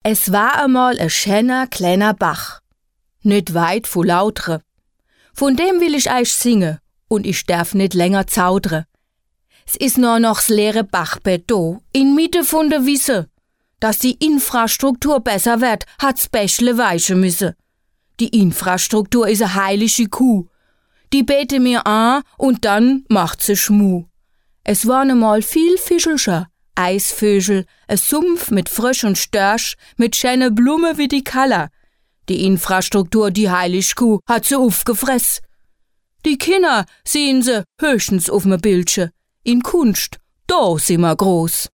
Es war einmal ein schöner kleiner Bach, nicht weit von Lautre. Von dem will ich euch singen und ich darf nicht länger zaudre. Es ist nur noch das leere Bachbett do, in Mitte von der Wiese. Dass die Infrastruktur besser wird, hat's Bächle weichen müsse. Die Infrastruktur is a heilige Kuh. Die bete mir an und dann macht sie Schmuh. Es waren einmal viel Fischelscher, Eisvögel, ein Sumpf mit Frösch und Störch, mit schöne Blume wie die Kaller. Die Infrastruktur, die Heiligkuh, hat sie aufgefress. Die Kinder sehen sie höchstens auf me Bildchen. In Kunst, da sind wir groß.